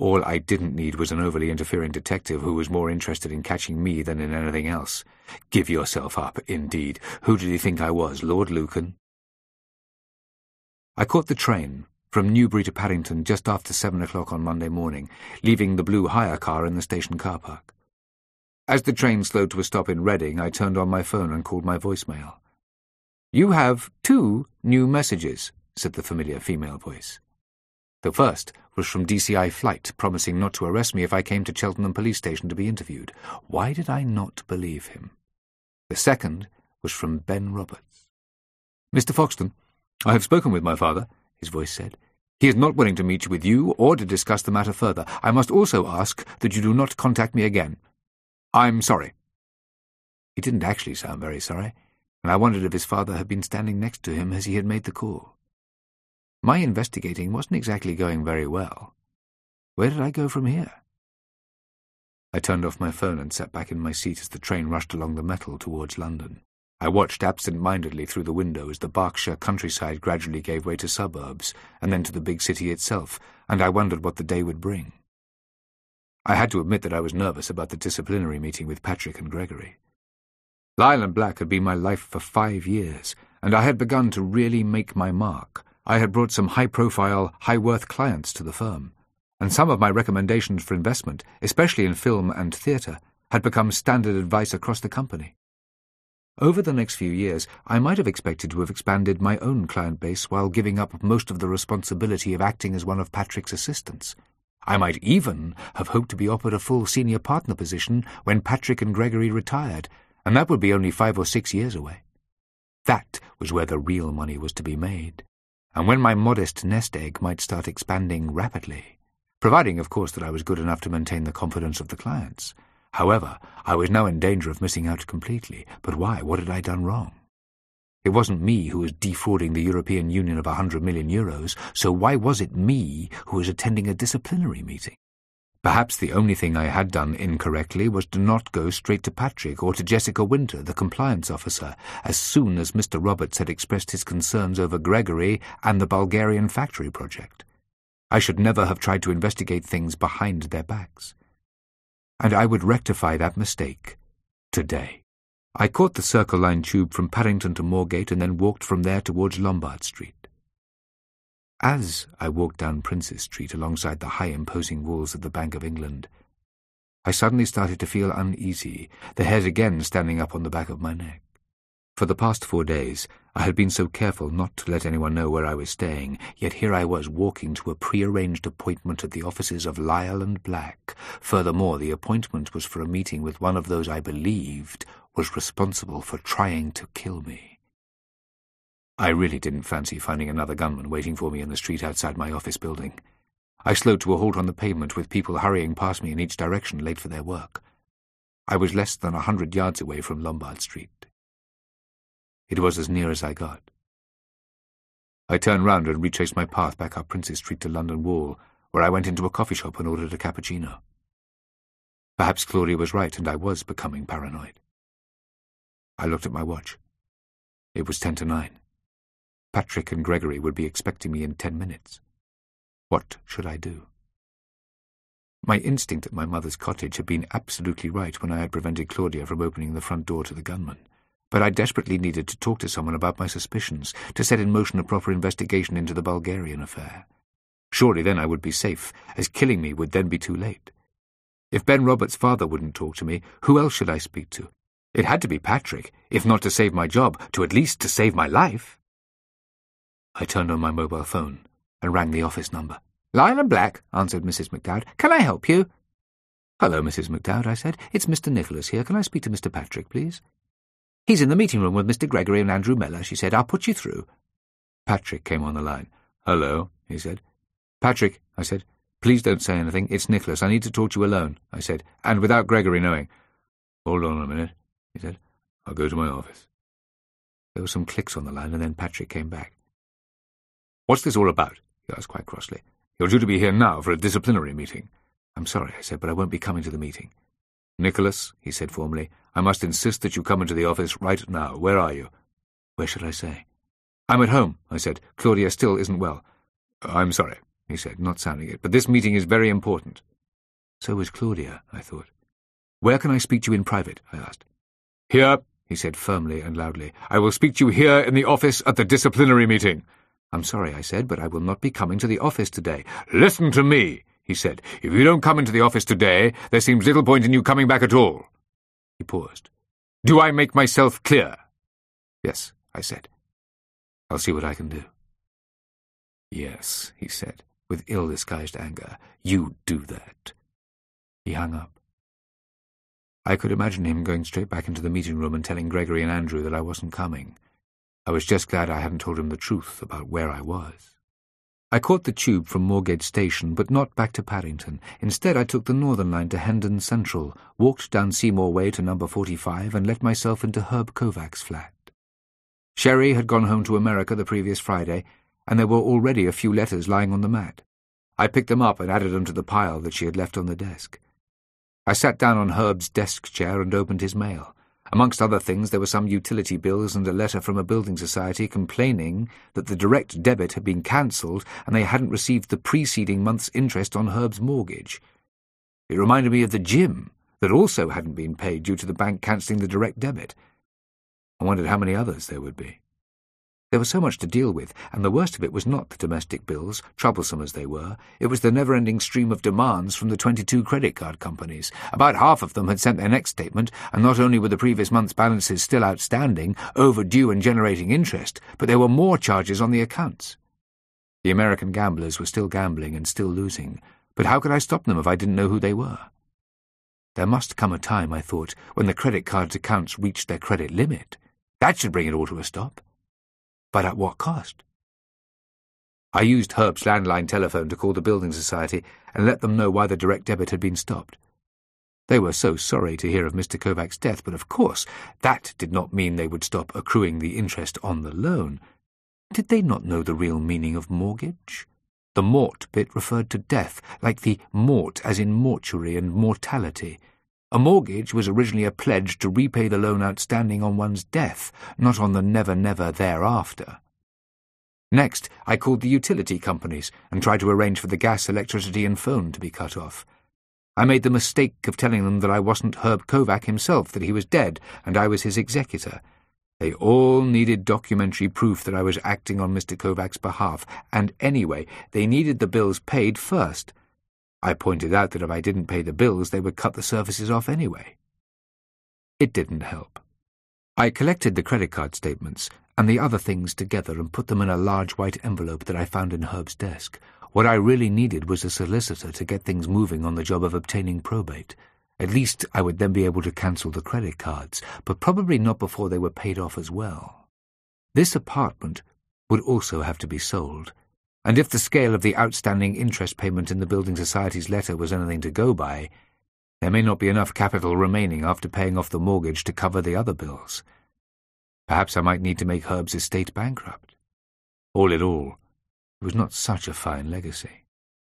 All I didn't need was an overly interfering detective who was more interested in catching me than in anything else. Give yourself up, indeed. Who did he think I was, Lord Lucan? I caught the train from Newbury to Paddington just after 7 o'clock on Monday morning, leaving the blue hire car in the station car park. As the train slowed to a stop in Reading, I turned on my phone and called my voicemail. "You have 2 new messages," said the familiar female voice. The first was from DCI Flight, promising not to arrest me if I came to Cheltenham Police Station to be interviewed. Why did I not believe him? The second was from Ben Roberts. "Mr. Foxton, I have spoken with my father," his voice said. "He is not willing to meet with you or to discuss the matter further. I must also ask that you do not contact me again. I'm sorry." He didn't actually sound very sorry, and I wondered if his father had been standing next to him as he had made the call. My investigating wasn't exactly going very well. Where did I go from here? I turned off my phone and sat back in my seat as the train rushed along the metal towards London. I watched absent-mindedly through the window as the Berkshire countryside gradually gave way to suburbs, and then to the big city itself, and I wondered what the day would bring. I had to admit that I was nervous about the disciplinary meeting with Patrick and Gregory. Lyle and Black had been my life for 5 years, and I had begun to really make my mark. I had brought some high-profile, high-worth clients to the firm, and some of my recommendations for investment, especially in film and theatre, had become standard advice across the company. Over the next few years, I might have expected to have expanded my own client base while giving up most of the responsibility of acting as one of Patrick's assistants. I might even have hoped to be offered a full senior partner position when Patrick and Gregory retired, and that would be only 5 or 6 years away. That was where the real money was to be made, and when my modest nest egg might start expanding rapidly, providing, of course, that I was good enough to maintain the confidence of the clients. However, I was now in danger of missing out completely. But why? What had I done wrong? It wasn't me who was defrauding the European Union of 100 million euros, so why was it me who was attending a disciplinary meeting? Perhaps the only thing I had done incorrectly was to not go straight to Patrick or to Jessica Winter, the compliance officer, as soon as Mr. Roberts had expressed his concerns over Gregory and the Bulgarian factory project. I should never have tried to investigate things behind their backs. And I would rectify that mistake today. I caught the Circle Line tube from Paddington to Moorgate and then walked from there towards Lombard Street. As I walked down Princes Street alongside the high imposing walls of the Bank of England, I suddenly started to feel uneasy, the hairs again standing up on the back of my neck. For the past 4 days, I had been so careful not to let anyone know where I was staying, yet here I was walking to a prearranged appointment at the offices of Lyle and Black. Furthermore, the appointment was for a meeting with one of those I believed was responsible for trying to kill me. I really didn't fancy finding another gunman waiting for me in the street outside my office building. I slowed to a halt on the pavement with people hurrying past me in each direction, late for their work. I was less than 100 yards away from Lombard Street. It was as near as I got. I turned round and retraced my path back up Princes Street to London Wall, where I went into a coffee shop and ordered a cappuccino. Perhaps Claudia was right, and I was becoming paranoid. I looked at my watch. It was 10 to 9. Patrick and Gregory would be expecting me in 10 minutes. What should I do? My instinct at my mother's cottage had been absolutely right when I had prevented Claudia from opening the front door to the gunman. But I desperately needed to talk to someone about my suspicions, to set in motion a proper investigation into the Bulgarian affair. Surely then I would be safe, as killing me would then be too late. If Ben Roberts' father wouldn't talk to me, who else should I speak to? It had to be Patrick, if not to save my job, to at least to save my life. I turned on my mobile phone and rang the office number. "Lyle and Black," answered Mrs. McDowd. "Can I help you?" "Hello, Mrs. McDowd," I said. "It's Mr. Nicholas here. Can I speak to Mr. Patrick, please?" "He's in the meeting room with Mr. Gregory and Andrew Miller," she said. "I'll put you through." Patrick came on the line. "Hello," he said. "Patrick," I said, "please don't say anything. It's Nicholas. I need to talk to you alone," I said, "and without Gregory knowing." "Hold on a minute," he said. "I'll go to my office." There were some clicks on the line, and then Patrick came back. "What's this all about?" he asked quite crossly. "You're due to be here now for a disciplinary meeting." "I'm sorry," I said, "but I won't be coming to the meeting." "Nicholas," he said formally, "I must insist that you come into the office right now. Where are you?" "Where should I say?" "I'm at home," I said. "Claudia still isn't well." "I'm sorry," he said, not sounding it, but this meeting is very important. So was Claudia, I thought. Where can I speak to you in private? I asked. Here, he said firmly and loudly. I will speak to you here in the office at the disciplinary meeting. I'm sorry, I said, but I will not be coming to the office today. Listen to me, he said. If you don't come into the office today, there seems little point in you coming back at all. He paused. Do I make myself clear? Yes, I said. I'll see what I can do. Yes, he said, with ill-disguised anger. You do that. He hung up. I could imagine him going straight back into the meeting room and telling Gregory and Andrew that I wasn't coming. I was just glad I hadn't told him the truth about where I was. I caught the tube from Moorgate Station, but not back to Paddington. Instead, I took the Northern Line to Hendon Central, walked down Seymour Way to number 45, and let myself into Herb Kovac's flat. Sherry had gone home to America the previous Friday, and there were already a few letters lying on the mat. I picked them up and added them to the pile that she had left on the desk. I sat down on Herb's desk chair and opened his mail. Amongst other things, there were some utility bills and a letter from a building society complaining that the direct debit had been cancelled and they hadn't received the preceding month's interest on Herb's mortgage. It reminded me of the gym that also hadn't been paid due to the bank cancelling the direct debit. I wondered how many others there would be. There was so much to deal with, and the worst of it was not the domestic bills, troublesome as they were. It was the never-ending stream of demands from the 22 credit card companies. About half of them had sent their next statement, and not only were the previous month's balances still outstanding, overdue and generating interest, but there were more charges on the accounts. The American gamblers were still gambling and still losing, but how could I stop them if I didn't know who they were? There must come a time, I thought, when the credit card's accounts reached their credit limit. That should bring it all to a stop. But at what cost? I used Herb's landline telephone to call the building society and let them know why the direct debit had been stopped. They were so sorry to hear of Mr. Kovac's death, but of course that did not mean they would stop accruing the interest on the loan. Did they not know the real meaning of mortgage? The mort bit referred to death, like the mort as in mortuary and mortality. A mortgage was originally a pledge to repay the loan outstanding on one's death, not on the never-never thereafter. Next, I called the utility companies and tried to arrange for the gas, electricity and phone to be cut off. I made the mistake of telling them that I wasn't Herb Kovac himself, that he was dead, and I was his executor. They all needed documentary proof that I was acting on Mr. Kovac's behalf, and anyway, they needed the bills paid first. I pointed out that if I didn't pay the bills, they would cut the services off anyway. It didn't help. I collected the credit card statements and the other things together and put them in a large white envelope that I found in Herb's desk. What I really needed was a solicitor to get things moving on the job of obtaining probate. At least I would then be able to cancel the credit cards, but probably not before they were paid off as well. This apartment would also have to be sold. And if the scale of the outstanding interest payment in the Building Society's letter was anything to go by, there may not be enough capital remaining after paying off the mortgage to cover the other bills. Perhaps I might need to make Herb's estate bankrupt. All in all, it was not such a fine legacy.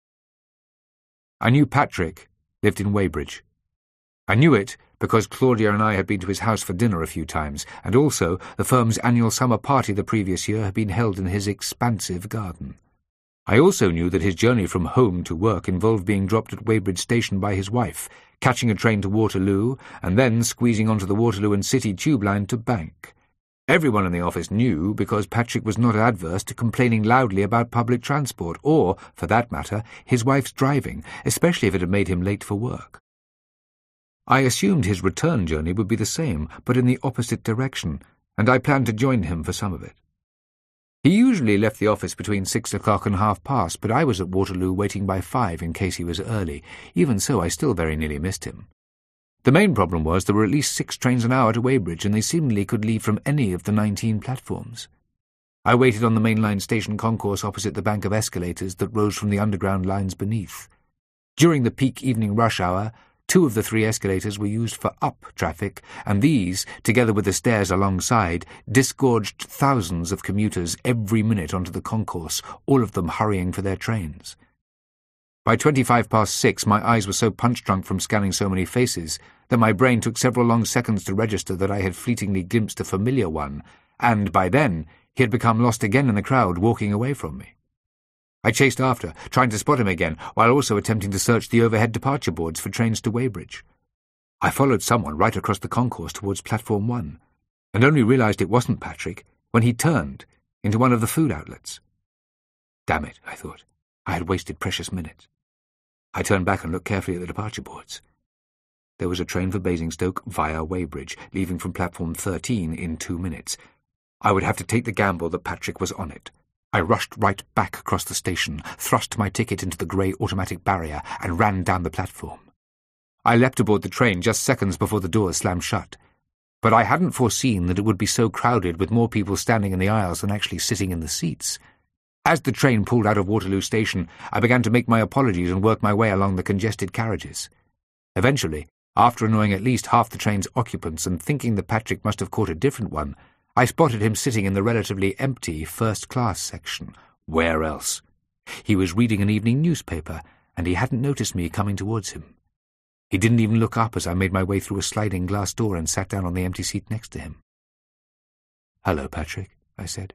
I knew Patrick lived in Weybridge. I knew it because Claudia and I had been to his house for dinner a few times, and also the firm's annual summer party the previous year had been held in his expansive garden. I also knew that his journey from home to work involved being dropped at Weybridge Station by his wife, catching a train to Waterloo, and then squeezing onto the Waterloo and City tube line to Bank. Everyone in the office knew because Patrick was not adverse to complaining loudly about public transport, or, for that matter, his wife's driving, especially if it had made him late for work. I assumed his return journey would be the same, but in the opposite direction, and I planned to join him for some of it. He usually left the office between 6 o'clock and 5:30, but I was at Waterloo waiting by 5 in case he was early. Even so, I still very nearly missed him. The main problem was there were at least 6 trains an hour to Weybridge, and they seemingly could leave from any of the 19 platforms. I waited on the mainline station concourse opposite the bank of escalators that rose from the underground lines beneath. During the peak evening rush hour, 2 of the 3 escalators were used for up traffic, and these, together with the stairs alongside, disgorged thousands of commuters every minute onto the concourse, all of them hurrying for their trains. By 6:25, my eyes were so punch-drunk from scanning so many faces that my brain took several long seconds to register that I had fleetingly glimpsed a familiar one, and by then he had become lost again in the crowd, walking away from me. I chased after, trying to spot him again, while also attempting to search the overhead departure boards for trains to Weybridge. I followed someone right across the concourse towards Platform 1, and only realised it wasn't Patrick when he turned into one of the food outlets. Damn it, I thought. I had wasted precious minutes. I turned back and looked carefully at the departure boards. There was a train for Basingstoke via Weybridge, leaving from Platform 13 in 2 minutes. I would have to take the gamble that Patrick was on it. I rushed right back across the station, thrust my ticket into the grey automatic barrier, and ran down the platform. I leapt aboard the train just seconds before the doors slammed shut. But I hadn't foreseen that it would be so crowded with more people standing in the aisles than actually sitting in the seats. As the train pulled out of Waterloo Station, I began to make my apologies and work my way along the congested carriages. Eventually, after annoying at least half the train's occupants and thinking that Patrick must have caught a different one, I spotted him sitting in the relatively empty first-class section. Where else? He was reading an evening newspaper, and he hadn't noticed me coming towards him. He didn't even look up as I made my way through a sliding glass door and sat down on the empty seat next to him. "Hello, Patrick," I said.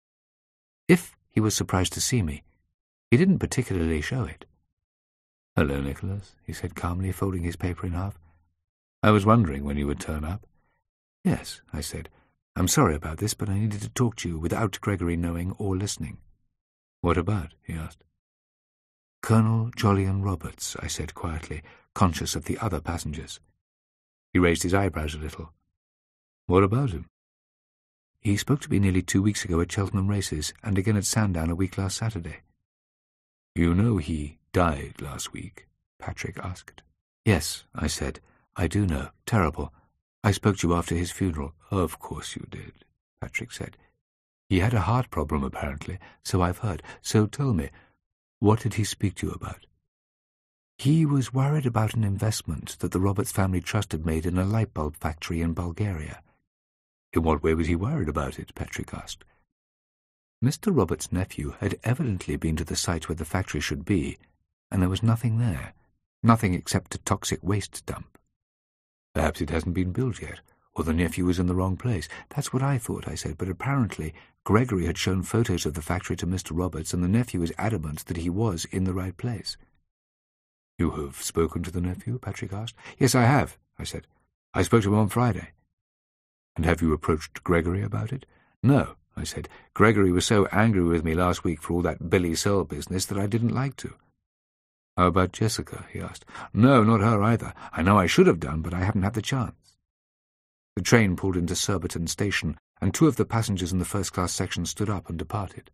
If he was surprised to see me, he didn't particularly show it. "Hello, Nicholas," he said calmly, folding his paper in half. "I was wondering when you would turn up." "Yes," I said. "I'm sorry about this, but I needed to talk to you without Gregory knowing or listening." "What about?" he asked. "Colonel Jolyon Roberts," I said quietly, conscious of the other passengers. He raised his eyebrows a little. "What about him?" "He spoke to me nearly 2 weeks ago at Cheltenham Races, and again at Sandown a week last Saturday." "You know he died last week?" Patrick asked. "Yes," I said. "I do know. Terrible. I spoke to you after his funeral." "Of course you did," Patrick said. "He had a heart problem, apparently, so I've heard. So tell me, what did he speak to you about?" "He was worried about an investment that the Roberts family trust had made in a light bulb factory in Bulgaria." "In what way was he worried about it?" Patrick asked. Mr. Roberts' nephew had evidently been to the site where the factory should be, and there was nothing there, nothing except a toxic waste dump. "Perhaps it hasn't been built yet, or the nephew was in the wrong place." "That's what I thought," I said, but apparently Gregory had shown photos of the factory to Mr. Roberts, and the nephew is adamant that he was in the right place. "You have spoken to the nephew?" Patrick asked. "Yes, I have," I said. "I spoke to him on Friday." "And have you approached Gregory about it?" "No," I said. "Gregory was so angry with me last week for all that Billy Searle business that I didn't like to." "How about Jessica?" he asked. "No, not her either. I know I should have done, but I haven't had the chance." The train pulled into Surbiton Station, and 2 of the passengers in the first-class section stood up and departed.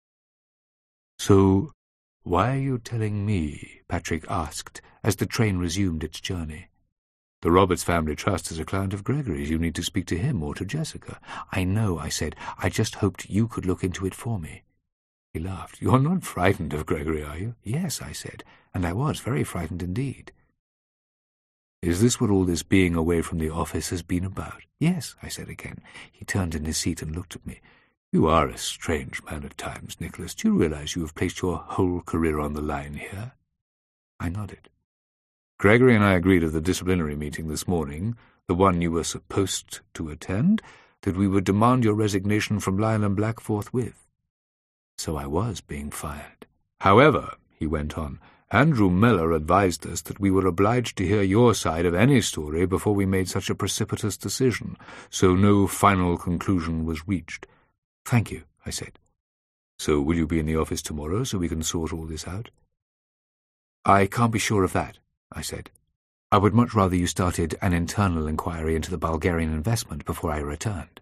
"So, why are you telling me?" Patrick asked, as the train resumed its journey. "The Roberts family trust is a client of Gregory's. You need to speak to him or to Jessica." "I know," I said. "I just hoped you could look into it for me." He laughed. "You're not frightened of Gregory, are you?" "Yes," I said, and I was very frightened indeed. "Is this what all this being away from the office has been about?" "Yes," I said again. He turned in his seat and looked at me. "You are a strange man at times, Nicholas. Do you realize you have placed your whole career on the line here?" I nodded. "Gregory and I agreed at the disciplinary meeting this morning, the one you were supposed to attend, that we would demand your resignation from Lyle and Black forthwith." So I was being fired. "However," he went on, "Andrew Miller advised us that we were obliged to hear your side of any story before we made such a precipitous decision, so no final conclusion was reached." "Thank you," I said. "So will you be in the office tomorrow so we can sort all this out?" "I can't be sure of that," I said. "I would much rather you started an internal inquiry into the Bulgarian investment before I returned."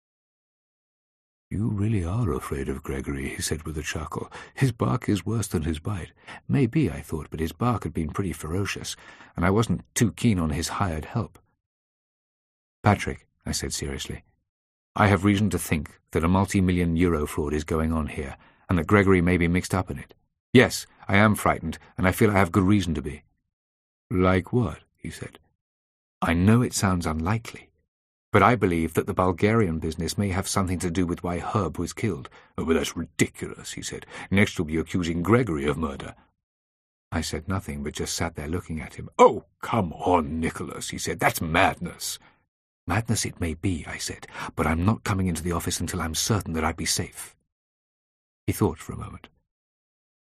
"You really are afraid of Gregory," he said with a chuckle. "His bark is worse than his bite." Maybe, I thought, but his bark had been pretty ferocious, and I wasn't too keen on his hired help. "Patrick," I said seriously, "I have reason to think that a multi-million-euro fraud is going on here, and that Gregory may be mixed up in it. Yes, I am frightened, and I feel I have good reason to be." "Like what?" he said. "I know it sounds unlikely, but I believe that the Bulgarian business may have something to do with why Herb was killed." "Oh, but that's ridiculous," he said. "Next you'll be accusing Gregory of murder." I said nothing, but just sat there looking at him. "Oh, come on, Nicholas," he said. "That's madness." "Madness it may be," I said, "but I'm not coming into the office until I'm certain that I'd be safe." He thought for a moment.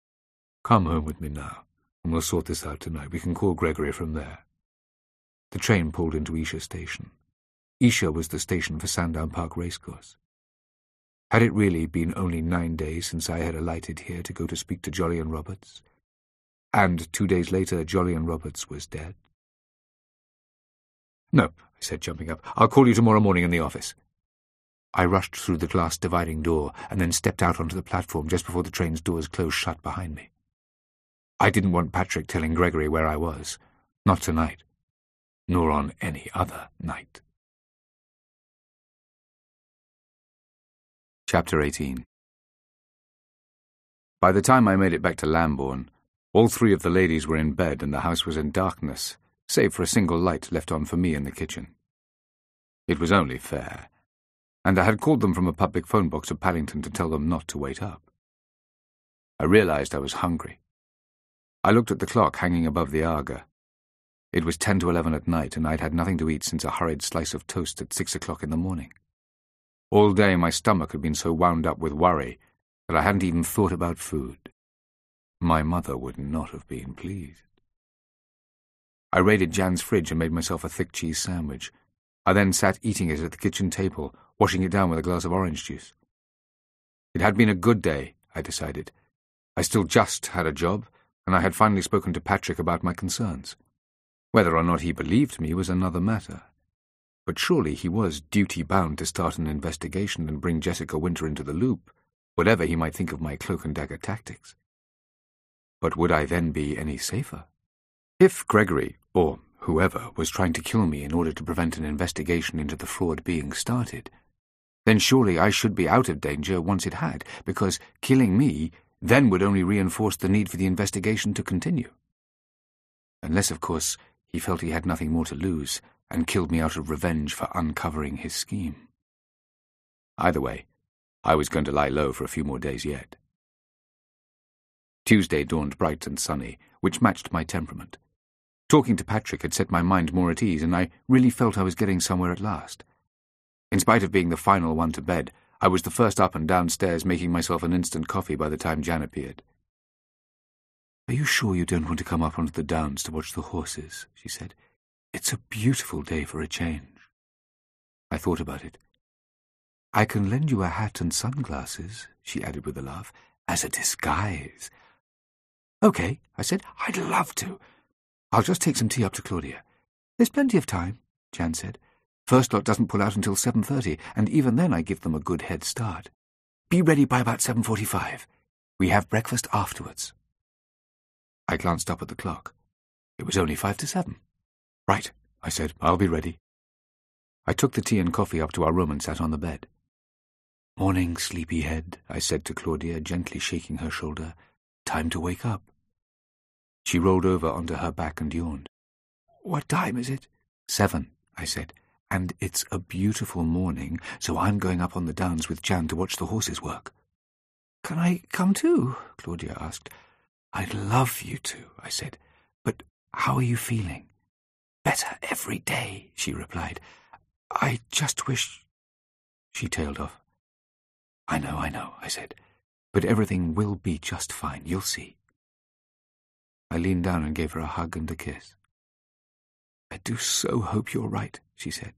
Come home with me now, and we'll sort this out tonight. We can call Gregory from there. The train pulled into Esher Station. Esher was the station for Sandown Park Racecourse. Had it really been only 9 days since I had alighted here to go to speak to Jolyon Roberts? And 2 days later, Jolyon Roberts was dead? "No," I said, jumping up. "I'll call you tomorrow morning in the office." I rushed through the glass dividing door and then stepped out onto the platform just before the train's doors closed shut behind me. I didn't want Patrick telling Gregory where I was. Not tonight. Nor on any other night. Chapter 18. By the time I made it back to Lambourne, all 3 of the ladies were in bed and the house was in darkness, save for a single light left on for me in the kitchen. It was only fair, and I had called them from a public phone box at Paddington to tell them not to wait up. I realized I was hungry. I looked at the clock hanging above the Aga. It was 10 to 11 at night, and I'd had nothing to eat since a hurried slice of toast at 6 o'clock in the morning. All day my stomach had been so wound up with worry that I hadn't even thought about food. My mother would not have been pleased. I raided Jan's fridge and made myself a thick cheese sandwich. I then sat eating it at the kitchen table, washing it down with a glass of orange juice. It had been a good day, I decided. I still just had a job, and I had finally spoken to Patrick about my concerns. Whether or not he believed me was another matter. But surely he was duty-bound to start an investigation and bring Jessica Winter into the loop, whatever he might think of my cloak-and-dagger tactics. But would I then be any safer? If Gregory, or whoever, was trying to kill me in order to prevent an investigation into the fraud being started, then surely I should be out of danger once it had, because killing me then would only reinforce the need for the investigation to continue. Unless, of course, he felt he had nothing more to lose, and killed me out of revenge for uncovering his scheme. Either way, I was going to lie low for a few more days yet. Tuesday dawned bright and sunny, which matched my temperament. Talking to Patrick had set my mind more at ease, and I really felt I was getting somewhere at last. In spite of being the final one to bed, I was the first up and downstairs, making myself an instant coffee by the time Jan appeared. "Are you sure you don't want to come up onto the downs to watch the horses?" she said. "It's a beautiful day for a change." I thought about it. "I can lend you a hat and sunglasses," she added with a laugh, "as a disguise." "Okay," I said. "I'd love to. I'll just take some tea up to Claudia." "There's plenty of time," Jan said. "First lot doesn't pull out until 7:30, and even then I give them a good head start. Be ready by about 7:45. We have breakfast afterwards." I glanced up at the clock. It was only 5 to 7. "Right," I said. "I'll be ready." I took the tea and coffee up to our room and sat on the bed. "Morning, sleepyhead," I said to Claudia, gently shaking her shoulder. "Time to wake up." She rolled over onto her back and yawned. "What time is it?" 7, I said. "And it's a beautiful morning, so I'm going up on the downs with Jan to watch the horses work." "Can I come too?" Claudia asked. "I'd love you to," I said. "But how are you feeling?" "Better every day," she replied. "I just wish—" She tailed off. I know, I said. "But everything will be just fine, you'll see." I leaned down and gave her a hug and a kiss. "I do so hope you're right," she said.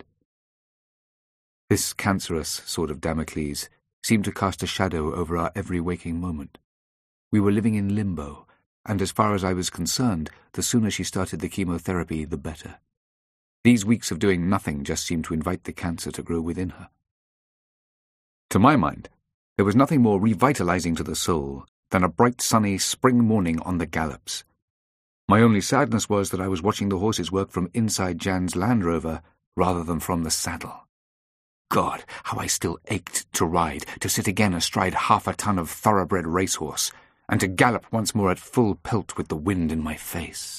This cancerous sort of Damocles seemed to cast a shadow over our every waking moment. We were living in limbo, and as far as I was concerned, the sooner she started the chemotherapy, the better. These weeks of doing nothing just seemed to invite the cancer to grow within her. To my mind, there was nothing more revitalizing to the soul than a bright sunny spring morning on the gallops. My only sadness was that I was watching the horses work from inside Jan's Land Rover rather than from the saddle. God, how I still ached to ride, to sit again astride half a ton of thoroughbred racehorse, and to gallop once more at full pelt with the wind in my face.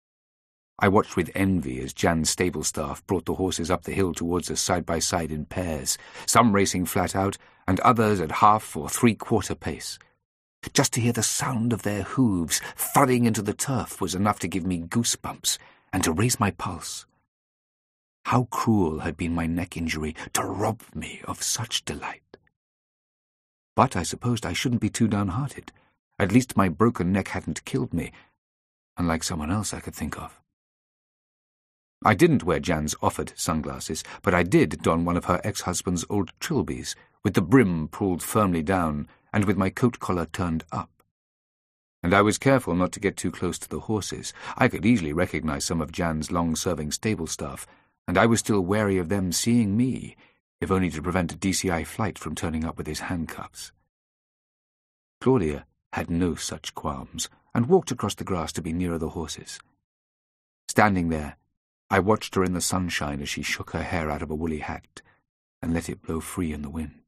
I watched with envy as Jan's stable staff brought the horses up the hill towards us side by side in pairs, some racing flat out, and others at half or three-quarter pace. Just to hear the sound of their hooves thudding into the turf was enough to give me goosebumps and to raise my pulse. How cruel had been my neck injury to rob me of such delight. But I supposed I shouldn't be too downhearted. At least my broken neck hadn't killed me, unlike someone else I could think of. I didn't wear Jan's offered sunglasses, but I did don one of her ex-husband's old trilbies, with the brim pulled firmly down and with my coat collar turned up. And I was careful not to get too close to the horses. I could easily recognize some of Jan's long-serving stable staff, and I was still wary of them seeing me, if only to prevent a DCI flight from turning up with his handcuffs. Claudia had no such qualms, and walked across the grass to be nearer the horses. Standing there, I watched her in the sunshine as she shook her hair out of a woolly hat and let it blow free in the wind.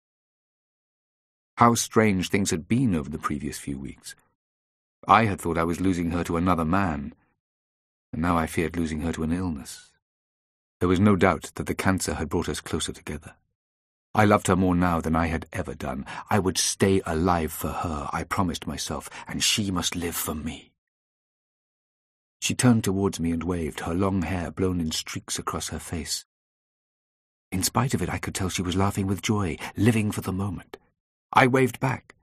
How strange things had been over the previous few weeks. I had thought I was losing her to another man, and now I feared losing her to an illness. There was no doubt that the cancer had brought us closer together. I loved her more now than I had ever done. I would stay alive for her, I promised myself, and she must live for me. She turned towards me and waved, her long hair blown in streaks across her face. In spite of it, I could tell she was laughing with joy, living for the moment. I waved back.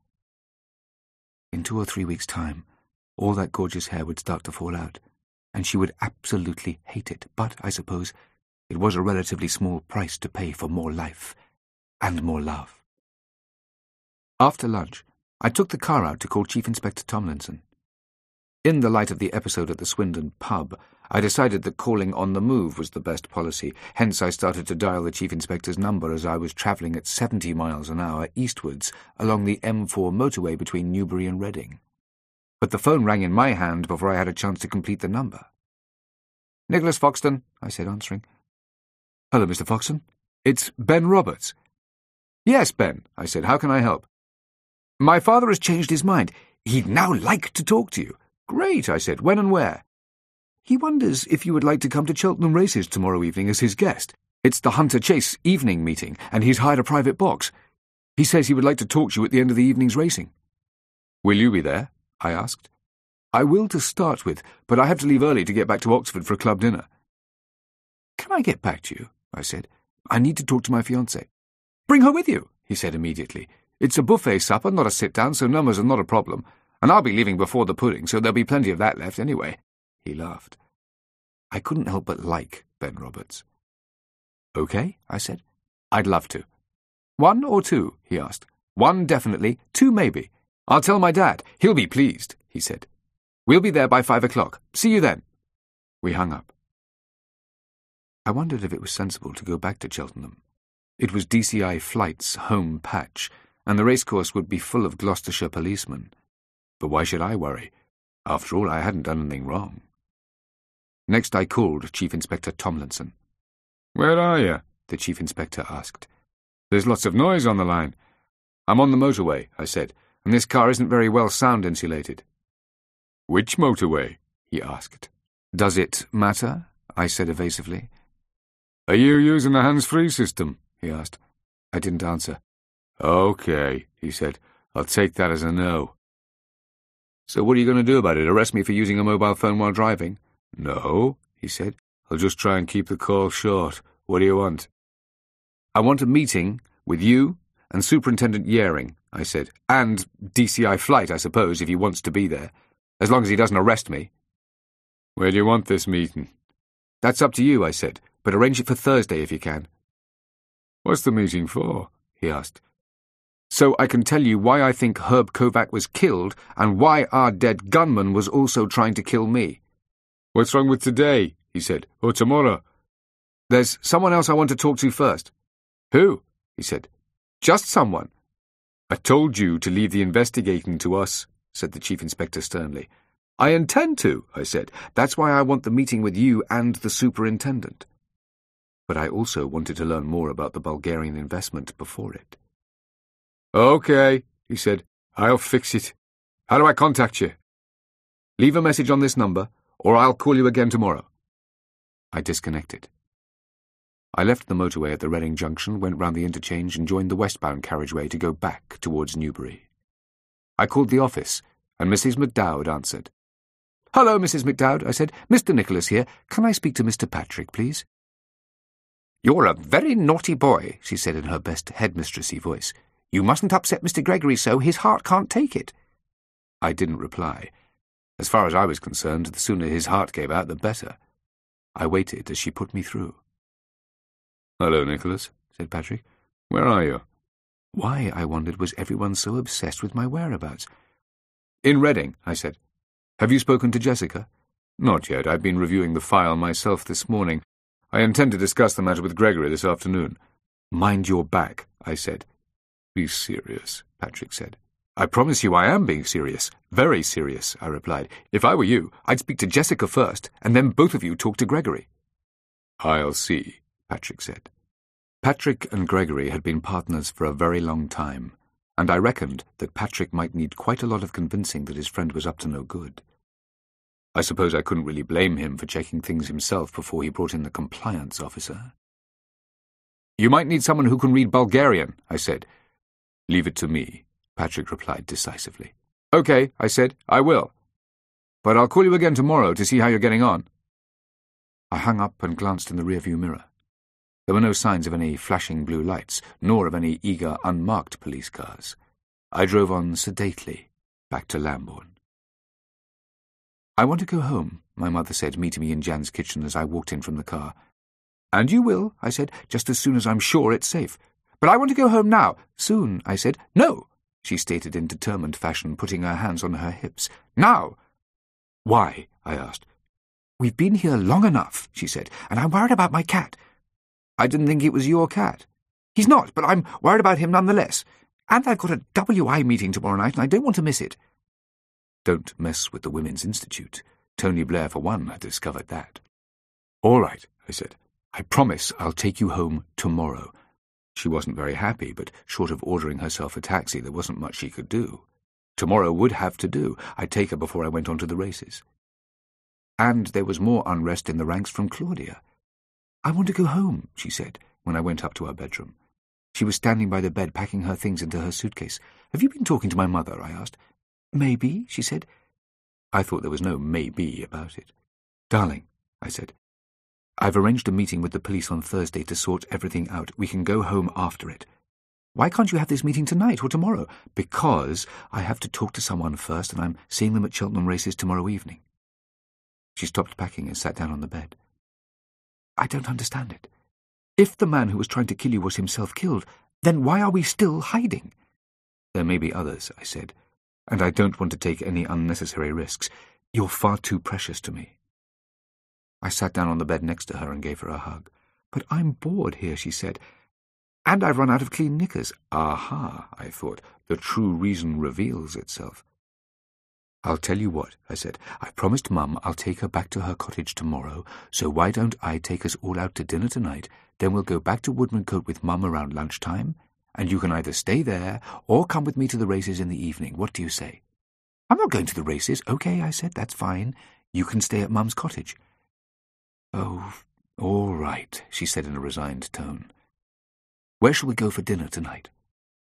In 2 or 3 weeks' time, all that gorgeous hair would start to fall out, and she would absolutely hate it. But, I suppose, it was a relatively small price to pay for more life and more love. After lunch, I took the car out to call Chief Inspector Tomlinson. In the light of the episode at the Swindon pub, I decided that calling on the move was the best policy. Hence I started to dial the Chief Inspector's number as I was travelling at 70 miles an hour eastwards along the M4 motorway between Newbury and Reading. But the phone rang in my hand before I had a chance to complete the number. "Nicholas Foxton," I said, answering. "Hello, Mr. Foxton. It's Ben Roberts." "Yes, Ben," I said. "How can I help?" "My father has changed his mind. He'd now like to talk to you." "Great," I said. "When and where?" "He wonders if you would like to come to Cheltenham Races tomorrow evening as his guest. It's the Hunter Chase evening meeting, and he's hired a private box. He says he would like to talk to you at the end of the evening's racing." "Will you be there?" I asked. "I will to start with, but I have to leave early to get back to Oxford for a club dinner." "Can I get back to you?" I said. "I need to talk to my fiancée." "Bring her with you," he said immediately. "It's a buffet supper, not a sit-down, so numbers are not a problem. And I'll be leaving before the pudding, so there'll be plenty of that left anyway." He laughed. I couldn't help but like Ben Roberts. "Okay," I said. "I'd love to." "1 or 2?" he asked. "1 definitely, 2 maybe. I'll tell my dad. He'll be pleased," he said. "We'll be there by 5 o'clock. See you then." We hung up. I wondered if it was sensible to go back to Cheltenham. It was DCI Flight's home patch, and the racecourse would be full of Gloucestershire policemen. But why should I worry? After all, I hadn't done anything wrong. Next I called Chief Inspector Tomlinson. "Where are you?" the Chief Inspector asked. "There's lots of noise on the line." "I'm on the motorway," I said, "and this car isn't very well sound-insulated." "Which motorway?" he asked. "Does it matter?" I said evasively. "Are you using a hands-free system?" he asked. I didn't answer. "Okay," he said. "I'll take that as a no." "So what are you going to do about it? Arrest me for using a mobile phone while driving?" "No," he said. "I'll just try and keep the call short. What do you want?" "I want a meeting with you and Superintendent Yaring," I said. "And DCI Flight, I suppose, if he wants to be there. As long as he doesn't arrest me." "Where do you want this meeting?" "That's up to you," I said. "But arrange it for Thursday if you can." "What's the meeting for?" he asked. "So I can tell you why I think Herb Kovac was killed and why our dead gunman was also trying to kill me." "What's wrong with today?" he said. "Or tomorrow?" "There's someone else I want to talk to first." "Who?" he said. "Just someone." "I told you to leave the investigating to us," said the Chief Inspector sternly. "I intend to," I said. "That's why I want the meeting with you and the Superintendent." But I also wanted to learn more about the Bulgarian investment before it. "Okay," he said. "I'll fix it. How do I contact you?" "Leave a message on this number, or I'll call you again tomorrow." I disconnected. I left the motorway at the Reading Junction, went round the interchange and joined the westbound carriageway to go back towards Newbury. I called the office, and Mrs. McDowd answered. "Hello, Mrs. McDowd," I said. "Mr. Nicholas here. Can I speak to Mr. Patrick, please?" "You're a very naughty boy," she said in her best headmistressy voice. "You mustn't upset Mr. Gregory so. His heart can't take it." I didn't reply. As far as I was concerned, the sooner his heart gave out, the better. I waited as she put me through. "Hello, Nicholas," said Patrick. "Where are you?" Why, I wondered, was everyone so obsessed with my whereabouts? "In Reading," I said. "Have you spoken to Jessica?" "Not yet. I've been reviewing the file myself this morning. I intend to discuss the matter with Gregory this afternoon." "Mind your back," I said. "Be serious," Patrick said. "I promise you I am being serious. Very serious," I replied. "If I were you, I'd speak to Jessica first, and then both of you talk to Gregory." "I'll see," Patrick said. Patrick and Gregory had been partners for a very long time, and I reckoned that Patrick might need quite a lot of convincing that his friend was up to no good. I suppose I couldn't really blame him for checking things himself before he brought in the compliance officer. "You might need someone who can read Bulgarian," I said. "Leave it to me," Patrick replied decisively. "Okay," I said, "I will. But I'll call you again tomorrow to see how you're getting on." I hung up and glanced in the rearview mirror. There were no signs of any flashing blue lights, nor of any eager, unmarked police cars. I drove on sedately back to Lambourne. "I want to go home," my mother said, meeting me in Jan's kitchen as I walked in from the car. "And you will," I said, "just as soon as I'm sure it's safe." "But I want to go home now." "Soon," I said. "No," she stated in determined fashion, putting her hands on her hips. "Now." "Why?" I asked. "We've been here long enough," she said, "and I'm worried about my cat." "I didn't think it was your cat." "He's not, but I'm worried about him nonetheless. And I've got a WI meeting tomorrow night, and I don't want to miss it." Don't mess with the Women's Institute. Tony Blair, for one, had discovered that. "All right," I said. "I promise I'll take you home tomorrow." She wasn't very happy, but short of ordering herself a taxi, there wasn't much she could do. Tomorrow would have to do. I'd take her before I went on to the races. And there was more unrest in the ranks from Claudia. "I want to go home," she said, when I went up to her bedroom. She was standing by the bed, packing her things into her suitcase. "Have you been talking to my mother?" I asked. "Maybe," she said. I thought there was no maybe about it. "Darling," I said, "I've arranged a meeting with the police on Thursday to sort everything out. We can go home after it." "Why can't you have this meeting tonight or tomorrow?" "Because I have to talk to someone first, and I'm seeing them at Cheltenham races tomorrow evening." She stopped packing and sat down on the bed. "I don't understand it. If the man who was trying to kill you was himself killed, then why are we still hiding?" "There may be others," I said, "and I don't want to take any unnecessary risks. You're far too precious to me." I sat down on the bed next to her and gave her a hug. "But I'm bored here," she said, "and I've run out of clean knickers." Aha, I thought, the true reason reveals itself. "I'll tell you what," I said. "I promised Mum I'll take her back to her cottage tomorrow, so why don't I take us all out to dinner tonight? Then we'll go back to Woodmancote with Mum around lunchtime, and you can either stay there or come with me to the races in the evening. What do you say?" "I'm not going to the races." "Okay," I said, "that's fine. You can stay at Mum's cottage." "Oh, all right," she said in a resigned tone. "Where shall we go for dinner tonight?"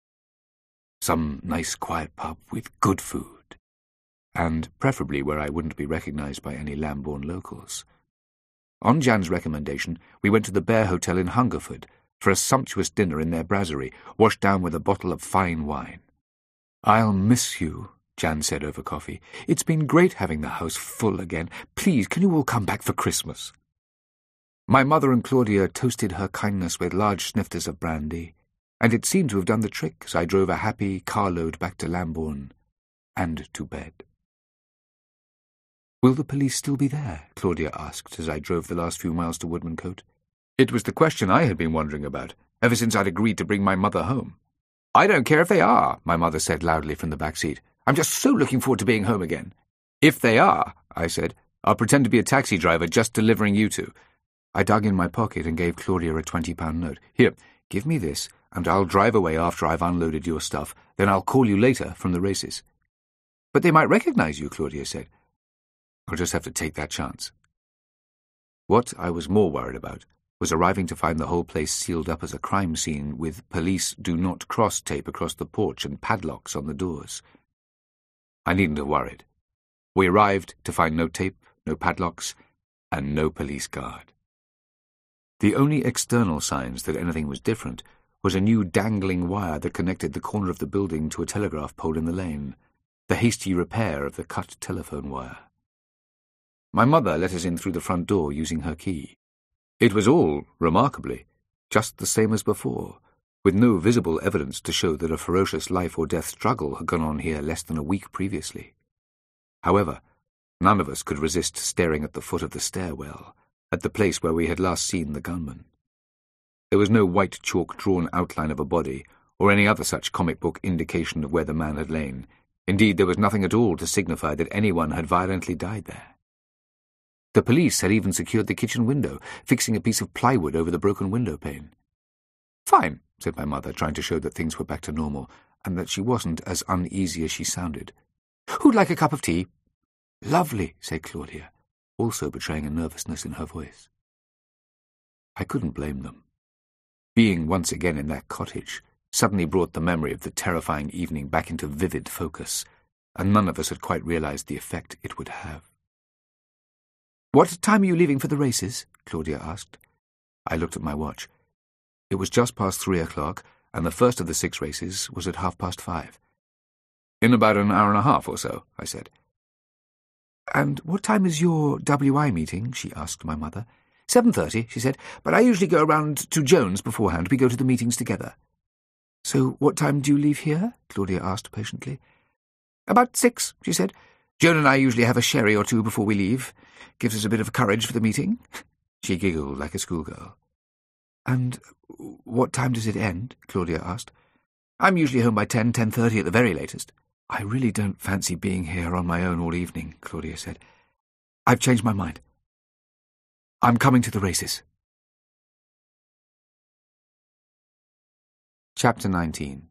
"Some nice quiet pub with good food. And preferably where I wouldn't be recognised by any Lambourne locals." On Jan's recommendation, we went to the Bear Hotel in Hungerford for a sumptuous dinner in their brasserie, washed down with a bottle of fine wine. "I'll miss you," Jan said over coffee. "It's been great having the house full again. Please, can you all come back for Christmas?" My mother and Claudia toasted her kindness with large snifters of brandy, and it seemed to have done the trick as I drove a happy carload back to Lambourne and to bed. "Will the police still be there?" Claudia asked as I drove the last few miles to Woodmancote. It was the question I had been wondering about, ever since I'd agreed to bring my mother home. "I don't care if they are," my mother said loudly from the back seat. "I'm just so looking forward to being home again." "If they are," I said, "I'll pretend to be a taxi driver just delivering you two." I dug in my pocket and gave Claudia a £20 note. "Here, give me this, and I'll drive away after I've unloaded your stuff. Then I'll call you later from the races." "But they might recognise you," Claudia said. "I'll just have to take that chance." What I was more worried about was arriving to find the whole place sealed up as a crime scene with "Police do not cross" tape across the porch and padlocks on the doors. I needn't have worried. We arrived to find no tape, no padlocks, and no police guard. The only external signs that anything was different was a new dangling wire that connected the corner of the building to a telegraph pole in the lane. the hasty repair of the cut telephone wire. My mother let us in through the front door using her key. It was all, remarkably, just the same as before, with no visible evidence to show that a ferocious life-or-death struggle had gone on here less than a week previously. However, none of us could resist staring at the foot of the stairwell, at the place where we had last seen the gunman. There was no white chalk-drawn outline of a body, or any other such comic book indication of where the man had lain. Indeed, there was nothing at all to signify that anyone had violently died there. The police had even secured the kitchen window, fixing a piece of plywood over the broken window pane. "Fine," said my mother, trying to show that things were back to normal, and that she wasn't as uneasy as she sounded. "Who'd like a cup of tea?" "Lovely," said Claudia, also betraying a nervousness in her voice. I couldn't blame them. Being once again in that cottage suddenly brought the memory of the terrifying evening back into vivid focus, and none of us had quite realized the effect it would have. "What time are you leaving for the races?" Claudia asked. I looked at my watch. It was just past 3 o'clock, and the first of the 6 races was at 5:30. "In about an hour and a half or so," I said. "And what time is your WI meeting?" she asked my mother. 7:30, she said, "but I usually go around to Jones beforehand. We go to the meetings together." "So what time do you leave here?" Claudia asked patiently. "About 6, she said. Joan and I usually have a sherry or two before we leave. Gives us a bit of courage for the meeting." She giggled like a schoolgirl. "And what time does it end?" Claudia asked. "I'm usually home by 10:30 at the very latest." "I really don't fancy being here on my own all evening," Claudia said. "I've changed my mind. I'm coming to the races." Chapter 19.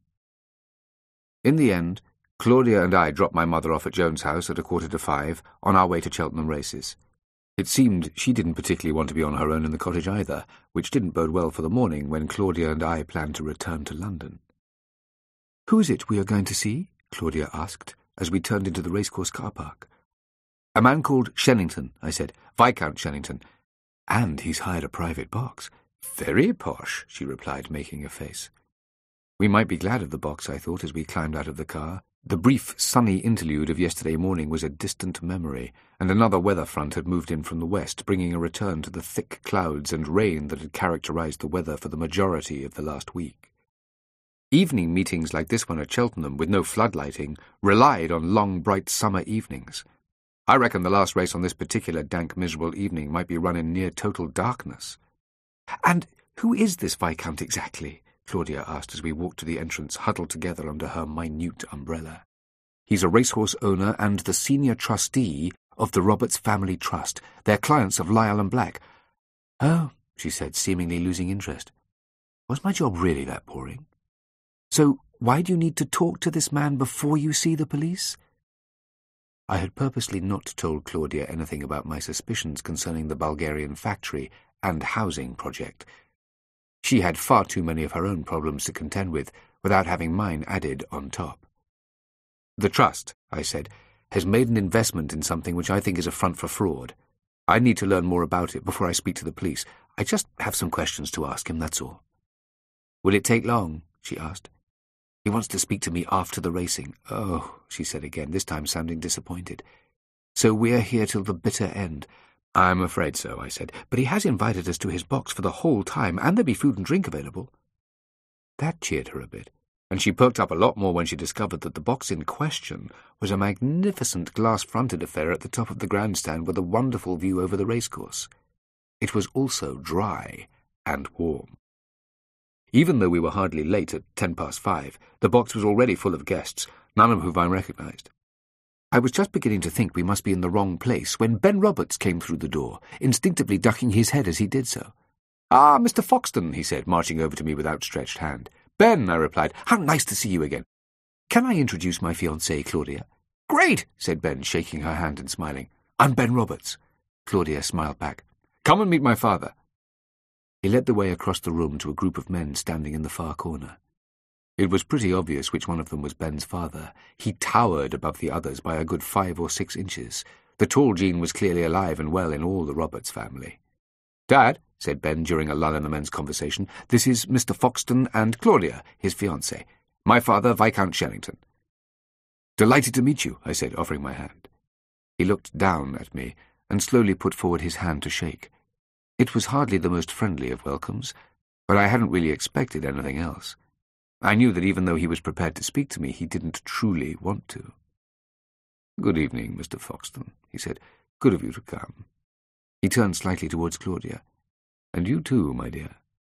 In the end, Claudia and I dropped my mother off at Joan's house at 5:15 on our way to Cheltenham races. It seemed she didn't particularly want to be on her own in the cottage either, which didn't bode well for the morning when Claudia and I planned to return to London. "Who is it we are going to see?" Claudia asked, as we turned into the racecourse car park. "A man called Shennington," I said. "Viscount Shennington. And he's hired a private box." "Very posh," she replied, making a face. We might be glad of the box, I thought, as we climbed out of the car. The brief, sunny interlude of yesterday morning was a distant memory, and another weather front had moved in from the west, bringing a return to the thick clouds and rain that had characterized the weather for the majority of the last week. Evening meetings like this one at Cheltenham, with no floodlighting, relied on long, bright summer evenings. I reckon the last race on this particular dank, miserable evening might be run in near total darkness. "And who is this Viscount exactly?" Claudia asked as we walked to the entrance, huddled together under her minute umbrella. "He's a racehorse owner and the senior trustee of the Roberts Family Trust. They're clients of Lyall and Black." "Oh," she said, seemingly losing interest. "Was my job really that boring? So why do you need to talk to this man before you see the police?" I had purposely not told Claudia anything about my suspicions concerning the Bulgarian factory and housing project. She had far too many of her own problems to contend with, without having mine added on top. "The trust," I said, "has made an investment in something which I think is a front for fraud. I need to learn more about it before I speak to the police. I just have some questions to ask him, that's all." "Will it take long?" she asked. "He wants to speak to me after the racing." "Oh," she said again, this time sounding disappointed. "So we're here till the bitter end." "I'm afraid so," I said, "but he has invited us to his box for the whole time, and there'll be food and drink available." That cheered her a bit, and she perked up a lot more when she discovered that the box in question was a magnificent glass-fronted affair at the top of the grandstand with a wonderful view over the racecourse. It was also dry and warm. Even though we were hardly late at 5:10, the box was already full of guests, none of whom I recognized. I was just beginning to think we must be in the wrong place when Ben Roberts came through the door, instinctively ducking his head as he did so. "Ah, Mr. Foxton," he said, marching over to me with outstretched hand. "Ben," I replied, "how nice to see you again. Can I introduce my fiancée, Claudia?" "Great," said Ben, shaking her hand and smiling. "I'm Ben Roberts." Claudia smiled back. "Come and meet my father." He led the way across the room to a group of men standing in the far corner. It was pretty obvious which one of them was Ben's father. He towered above the others by a good 5 or 6 inches. The tall gene was clearly alive and well in all the Roberts family. "Dad," said Ben during a lull in the men's conversation, "this is Mr. Foxton and Claudia, his fiancée. My father, Viscount Shennington." "Delighted to meet you," I said, offering my hand. He looked down at me and slowly put forward his hand to shake. It was hardly the most friendly of welcomes, but I hadn't really expected anything else. I knew that even though he was prepared to speak to me, he didn't truly want to. "Good evening, Mr. Foxton," he said. "Good of you to come." He turned slightly towards Claudia. "And you too, my dear."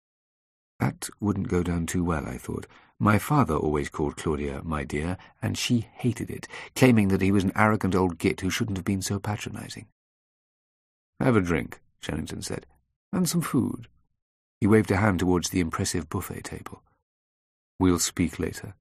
That wouldn't go down too well, I thought. My father always called Claudia my dear, and she hated it, claiming that he was an arrogant old git who shouldn't have been so patronizing. "Have a drink," Chennington said, "and some food." He waved a hand towards the impressive buffet table. "We'll speak later."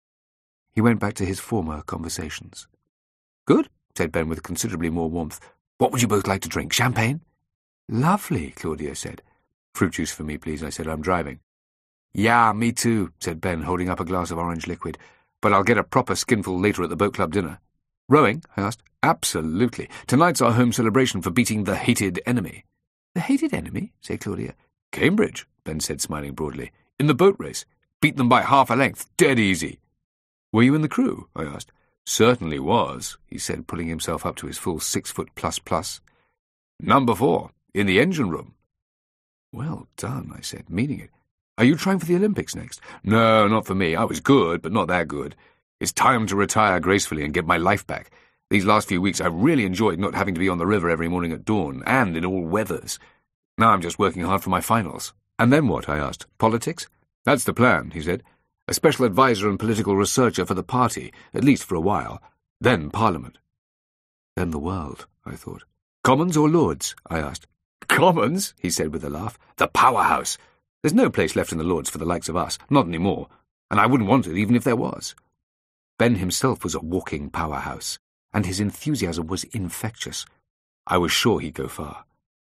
He went back to his former conversations. "Good," said Ben with considerably more warmth. "What would you both like to drink? Champagne?" "Lovely," Claudia said. "Fruit juice for me, please," I said. "I'm driving." "Yeah, me too," said Ben, holding up a glass of orange liquid. "But I'll get a proper skinful later at the boat club dinner." "Rowing?" I asked. "Absolutely. Tonight's our home celebration for beating the hated enemy." "The hated enemy?" said Claudia. "Cambridge," Ben said, smiling broadly. "In the boat race. Beat them by half a length. Dead easy." "Were you in the crew?" I asked. "Certainly was," he said, pulling himself up to his full 6'++. "Number 4, in the engine room." "Well done," I said, meaning it. "Are you trying for the Olympics next?" "No, not for me. I was good, but not that good. It's time to retire gracefully and get my life back. These last few weeks I've really enjoyed not having to be on the river every morning at dawn, and in all weathers. Now I'm just working hard for my finals." "And then what?" I asked. "Politics?" "That's the plan," he said. "A special advisor and political researcher for the party, at least for a while. Then Parliament." Then the world, I thought. "Commons or Lords?" I asked. "Commons," he said with a laugh. "The powerhouse. There's no place left in the Lords for the likes of us, not anymore, and I wouldn't want it even if there was." Ben himself was a walking powerhouse, and his enthusiasm was infectious. I was sure he'd go far.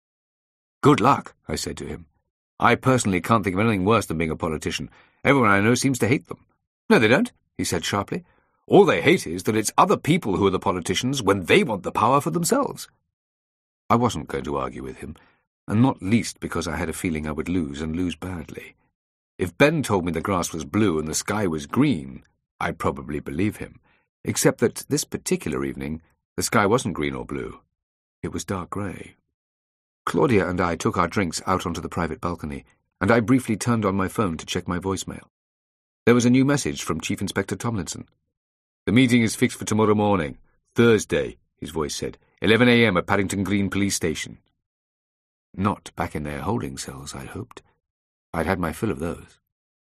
"Good luck," I said to him. "I personally can't think of anything worse than being a politician. Everyone I know seems to hate them." "No, they don't," he said sharply. "All they hate is that it's other people who are the politicians when they want the power for themselves." I wasn't going to argue with him, and not least because I had a feeling I would lose, and lose badly. If Ben told me the grass was blue and the sky was green, I'd probably believe him, except that this particular evening the sky wasn't green or blue. It was dark grey. Claudia and I took our drinks out onto the private balcony, and I briefly turned on my phone to check my voicemail. There was a new message from Chief Inspector Tomlinson. "The meeting is fixed for tomorrow morning, Thursday," his voice said, 11 a.m. at Paddington Green Police Station. Not back in their holding cells, I'd hoped. I'd had my fill of those.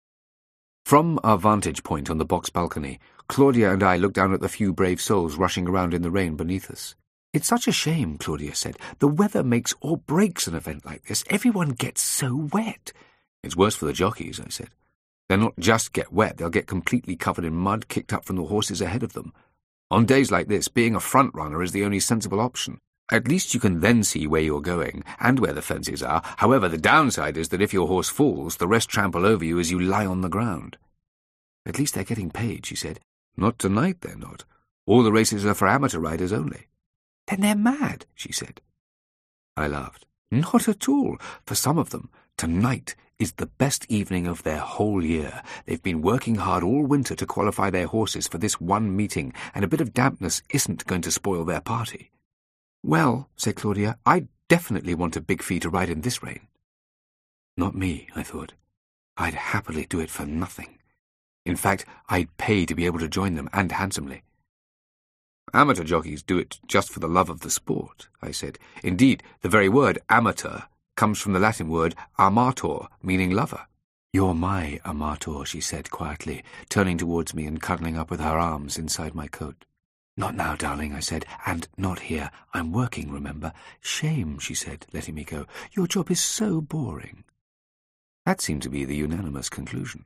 From our vantage point on the box balcony, Claudia and I looked down at the few brave souls rushing around in the rain beneath us. "It's such a shame," Claudia said. "The weather makes or breaks an event like this. Everyone gets so wet." "It's worse for the jockeys," I said. "They'll not just get wet, they'll get completely covered in mud kicked up from the horses ahead of them. On days like this, being a front-runner is the only sensible option. At least you can then see where you're going, and where the fences are. However, the downside is that if your horse falls, the rest trample over you as you lie on the ground." "At least they're getting paid," she said. "Not tonight, they're not. All the races are for amateur riders only." "Then they're mad," she said. I laughed. "Not at all. For some of them, tonight is the best evening of their whole year. They've been working hard all winter to qualify their horses for this one meeting, and a bit of dampness isn't going to spoil their party." "Well," said Claudia, "I definitely want a big fee to ride in this rain." Not me, I thought. I'd happily do it for nothing. In fact, I'd pay to be able to join them, and handsomely. "Amateur jockeys do it just for the love of the sport," I said. "Indeed, the very word amateur comes from the Latin word amator, meaning lover." "You're my amator," she said quietly, turning towards me and cuddling up with her arms inside my coat. "Not now, darling," I said, "and not here. I'm working, remember." "Shame," she said, letting me go. "Your job is so boring." That seemed to be the unanimous conclusion.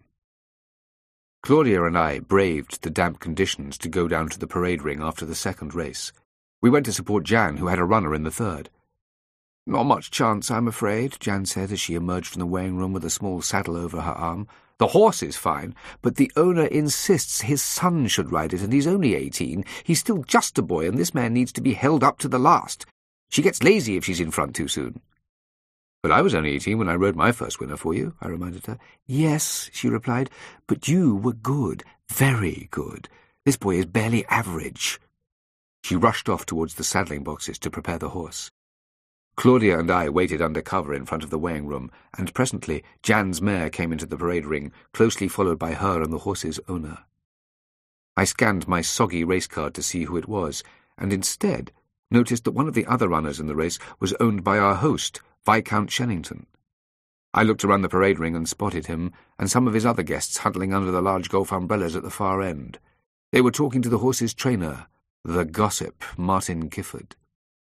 Claudia and I braved the damp conditions to go down to the parade ring after the second race. We went to support Jan, who had a runner in the third. "Not much chance, I'm afraid," Jan said as she emerged from the weighing room with a small saddle over her arm. "The horse is fine, but the owner insists his son should ride it, and he's only 18. He's still just a boy, and this man needs to be held up to the last. She gets lazy if she's in front too soon." "But I was only 18 when I rode my first winner for you," I reminded her. "Yes," she replied, "but you were good, very good. This boy is barely average." She rushed off towards the saddling boxes to prepare the horse. Claudia and I waited under cover in front of the weighing room, and presently Jan's mare came into the parade ring, closely followed by her and the horse's owner. I scanned my soggy race card to see who it was, and instead noticed that one of the other runners in the race was owned by our host, Viscount Shennington. I looked around the parade ring and spotted him and some of his other guests huddling under the large golf umbrellas at the far end. They were talking to the horse's trainer, the gossip, Martin Gifford.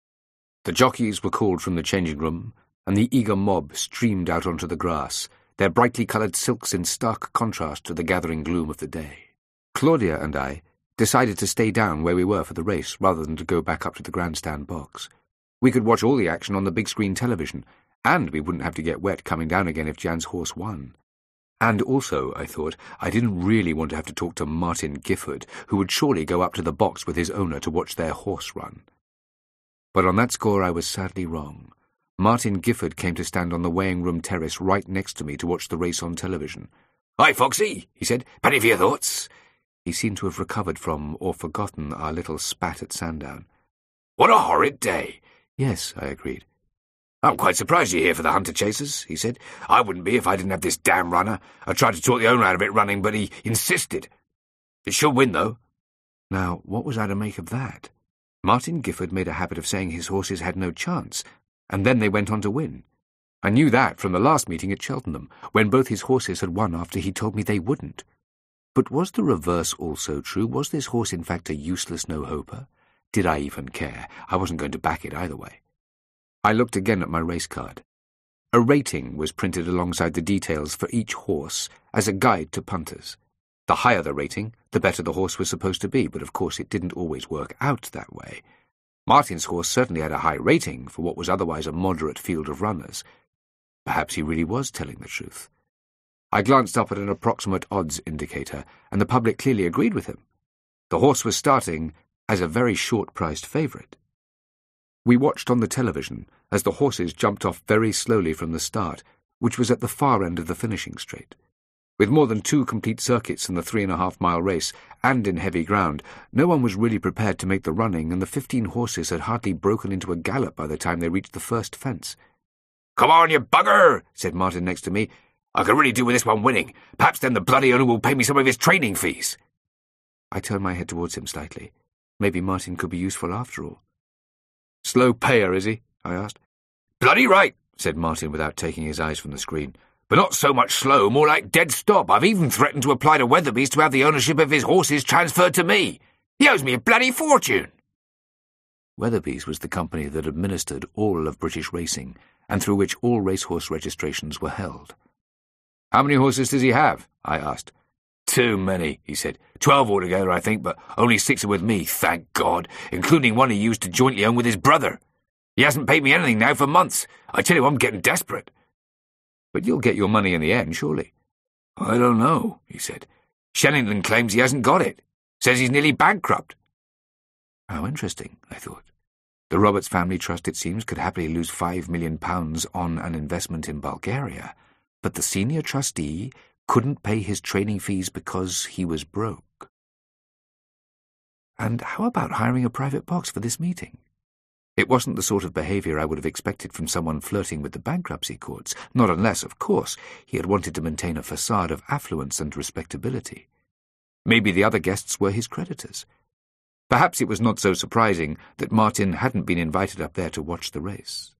The jockeys were called from the changing room, and the eager mob streamed out onto the grass, their brightly coloured silks in stark contrast to the gathering gloom of the day. Claudia and I decided to stay down where we were for the race rather than to go back up to the grandstand box. We could watch all the action on the big-screen television, and we wouldn't have to get wet coming down again if Jan's horse won. And also, I thought, I didn't really want to have to talk to Martin Gifford, who would surely go up to the box with his owner to watch their horse run. But on that score I was sadly wrong. Martin Gifford came to stand on the weighing room terrace right next to me to watch the race on television. "Hi, Foxy," he said. "Penny for your thoughts?" He seemed to have recovered from or forgotten our little spat at Sandown. "What a horrid day." "Yes," I agreed. "I'm quite surprised you're here for the Hunter Chasers," he said. "I wouldn't be if I didn't have this damn runner. I tried to talk the owner out of it running, but he insisted. It should win, though." Now, what was I to make of that? Martin Gifford made a habit of saying his horses had no chance, and then they went on to win. I knew that from the last meeting at Cheltenham, when both his horses had won after he told me they wouldn't. But was the reverse also true? Was this horse in fact a useless no-hoper? Did I even care? I wasn't going to back it either way. I looked again at my race card. A rating was printed alongside the details for each horse as a guide to punters. The higher the rating, the better the horse was supposed to be, but of course it didn't always work out that way. Martin's horse certainly had a high rating for what was otherwise a moderate field of runners. Perhaps he really was telling the truth. I glanced up at an approximate odds indicator, and the public clearly agreed with him. The horse was starting as a very short-priced favourite. We watched on the television as the horses jumped off very slowly from the start, which was at the far end of the finishing straight. With more than 2 complete circuits in the 3.5-mile race, and in heavy ground, no one was really prepared to make the running, and the 15 horses had hardly broken into a gallop by the time they reached the first fence. "Come on, you bugger," said Martin next to me. "I could really do with this one winning. Perhaps then the bloody owner will pay me some of his training fees." I turned my head towards him slightly. Maybe Martin could be useful after all. "Slow payer, is he?" I asked. "Bloody right," said Martin without taking his eyes from the screen. "But not so much slow, more like dead stop. I've even threatened to apply to Weatherby's to have the ownership of his horses transferred to me. He owes me a bloody fortune." Weatherby's was the company that administered all of British racing, and through which all racehorse registrations were held. "How many horses does he have?" I asked. "Too many," he said. 12 altogether, I think, but only 6 are with me, thank God, including one he used to jointly own with his brother. He hasn't paid me anything now for months. I tell you, I'm getting desperate." "But you'll get your money in the end, surely." "I don't know," he said. "Shennington claims he hasn't got it. Says he's nearly bankrupt." How interesting, I thought. The Roberts Family Trust, it seems, could happily lose £5 million on an investment in Bulgaria, but the senior trustee couldn't pay his training fees because he was broke. And how about hiring a private box for this meeting? It wasn't the sort of behaviour I would have expected from someone flirting with the bankruptcy courts, not unless, of course, he had wanted to maintain a facade of affluence and respectability. Maybe the other guests were his creditors. Perhaps it was not so surprising that Martin hadn't been invited up there to watch the race.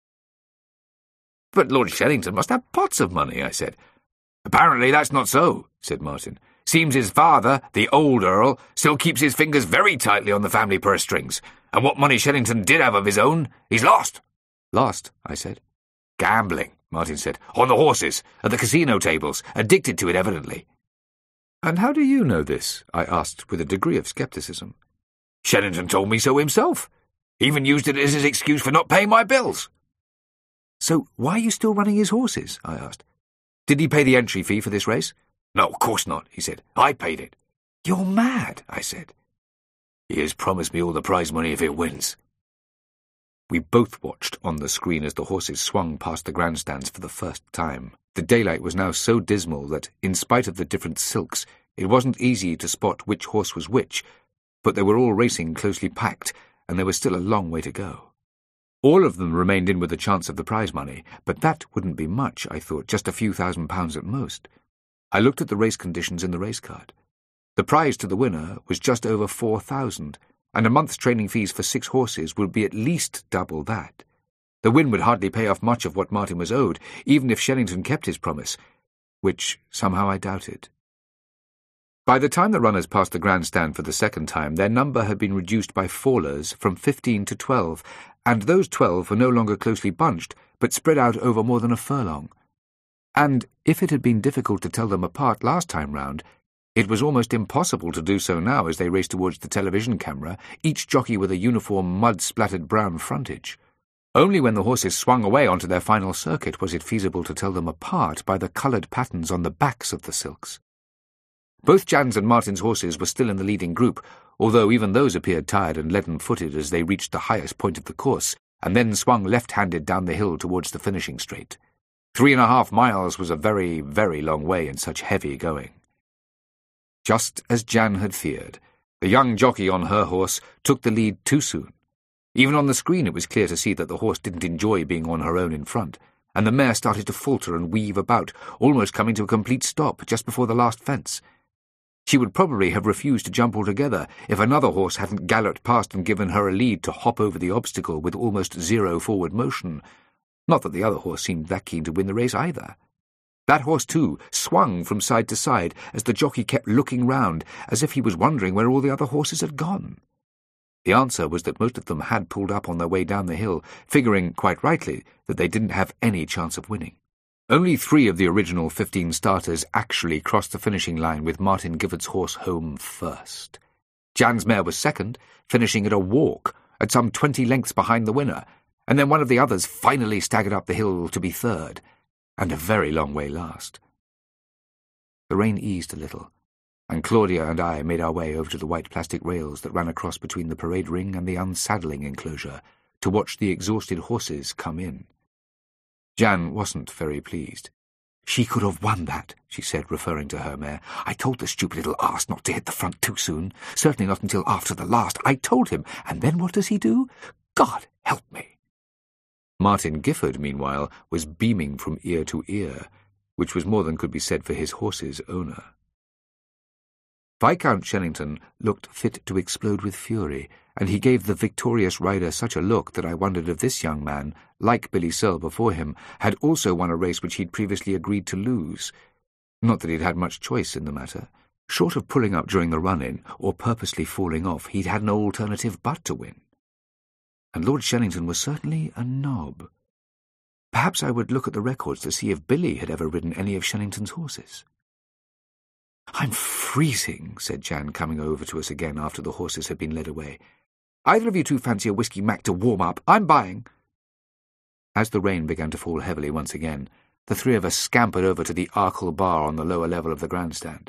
"But Lord Shennington must have pots of money," I said. "Apparently that's not so," said Martin. "Seems his father, the old Earl, still keeps his fingers very tightly on the family purse strings, and what money Shennington did have of his own, he's lost." "Lost?" I said. "Gambling," Martin said. "On the horses, at the casino tables, addicted to it evidently." "And how do you know this?" I asked with a degree of scepticism. "Shennington told me so himself. Even used it as his excuse for not paying my bills." "So why are you still running his horses?" I asked. "Did he pay the entry fee for this race?" "No, of course not," he said. "I paid it." "You're mad," I said. "He has promised me all the prize money if it wins." We both watched on the screen as the horses swung past the grandstands for the first time. The daylight was now so dismal that, in spite of the different silks, It wasn't easy to spot which horse was which, but they were all racing closely packed, and there was still a long way to go. All of them remained in with a chance of the prize money, but that wouldn't be much, I thought, just a few £1,000s at most. I looked at the race conditions in the race card. The prize to the winner was just over 4,000, and a month's training fees for 6 horses would be at least double that. The win would hardly pay off much of what Martin was owed, even if Shellington kept his promise, which somehow I doubted. By the time the runners passed the grandstand for the second time, their number had been reduced by fallers from 15 to 12, and those 12 were no longer closely bunched, but spread out over more than a furlong. And if it had been difficult to tell them apart last time round, it was almost impossible to do so now as they raced towards the television camera, each jockey with a uniform mud-splattered brown frontage. Only when the horses swung away onto their final circuit was it feasible to tell them apart by the coloured patterns on the backs of the silks. Both Jan's and Martin's horses were still in the leading group, although even those appeared tired and leaden-footed as they reached the highest point of the course, and then swung left-handed down the hill towards the finishing straight. 3.5 miles was a very, very long way in such heavy going. Just as Jan had feared, the young jockey on her horse took the lead too soon. Even on the screen it was clear to see that the horse didn't enjoy being on her own in front, and the mare started to falter and weave about, almost coming to a complete stop just before the last fence. She would probably have refused to jump altogether if another horse hadn't galloped past and given her a lead to hop over the obstacle with almost zero forward motion. Not that the other horse seemed that keen to win the race either. That horse, too, swung from side to side as the jockey kept looking round, as if he was wondering where all the other horses had gone. The answer was that most of them had pulled up on their way down the hill, figuring, quite rightly, that they didn't have any chance of winning. Only 3 of the original 15 starters actually crossed the finishing line, with Martin Gifford's horse home first. Jan's mare was second, finishing at a walk, at some 20 lengths behind the winner, and then one of the others finally staggered up the hill to be third, and a very long way last. The rain eased a little, and Claudia and I made our way over to the white plastic rails that ran across between the parade ring and the unsaddling enclosure to watch the exhausted horses come in. Jan wasn't very pleased. "She could have won that," she said, referring to her mare. "I told the stupid little arse not to hit the front too soon. Certainly not until after the last. I told him. And then what does he do? God help me." Martin Gifford, meanwhile, was beaming from ear to ear, which was more than could be said for his horse's owner. Viscount Shellington looked fit to explode with fury, and he gave the victorious rider such a look that I wondered if this young man, like Billy Searle before him, had also won a race which he'd previously agreed to lose. Not that he'd had much choice in the matter. Short of pulling up during the run-in, or purposely falling off, he'd had no alternative but to win. And Lord Shellington was certainly a knob. Perhaps I would look at the records to see if Billy had ever ridden any of Shellington's horses. "I'm freezing," said Jan, coming over to us again after the horses had been led away. "Either of you two fancy a whiskey mac to warm up? I'm buying." As the rain began to fall heavily once again, the 3 of us scampered over to the Arkle bar on the lower level of the grandstand.